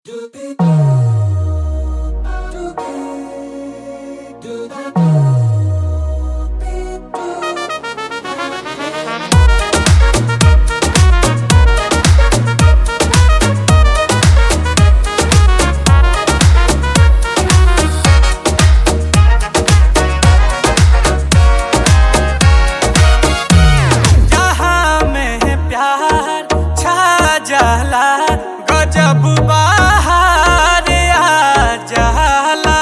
जाला गजब बहार आ जाला।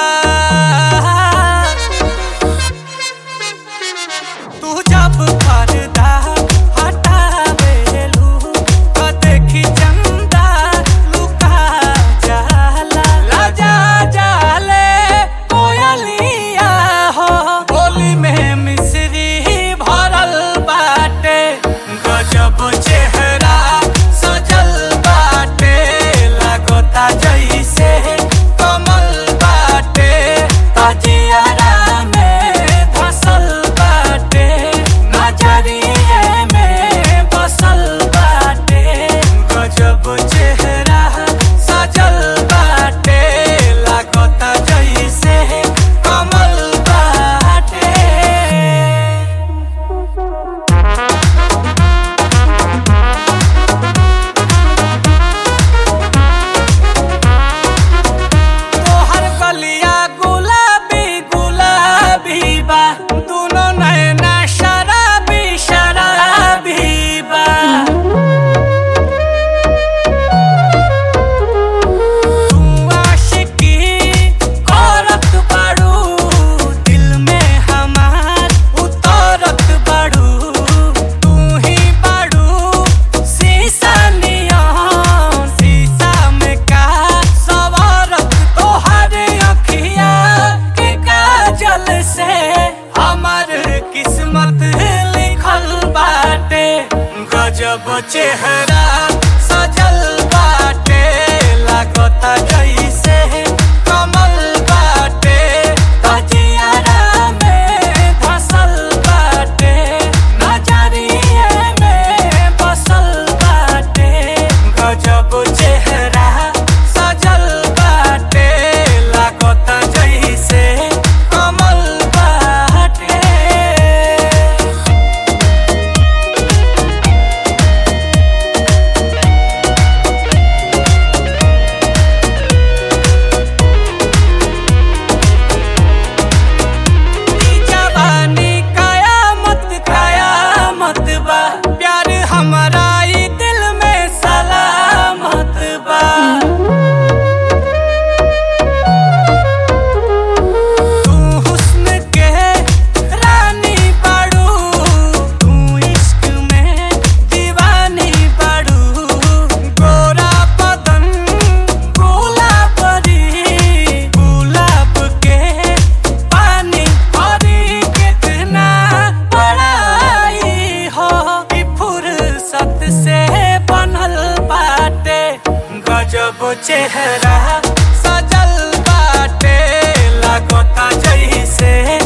तू जब पर्दा हटावेलू तो देखी चंदा लुका जाला। लजा जाले कोयलिया हो बोली में मिश्री भरल बाटे। गजब चेहरा जैसे कमल बाटे ताजियारा में धसल बाटे। नजरिए में बसल बाटे गजब चेहरा सजल बाटे। लागता जैसे कमल बाटे। दोनों नैना शराबी शराबी बा। तू आशिकी करत बाड़ू दिल में हमार उतरत बाड़ू। तू ही बाड़ू शीशा नियन शीशा में का सवारत तोहर अखिया के काजल से हमार किस्मत लिखल बाटे। गजब चेहरा सजल बाटे। लागता जैसे कमल बाटे ताजियारा में धसल बाटे। नजरिए में बसल बाटे गजब चेहरा सजल बाटे। लागता जैसे कमल प्यार हमारा ई दिल में सलामत बा। तू हुस्न के रानी बाड़ू तू इश्क में दीवानी बाड़ू। गोरा बदन गुलाबरी गुलाब के पानी हरी कितना बड़ाई हो फुर्सत से बनल बाटे। गजब चेहरा सजल बाटे। लागता जैसे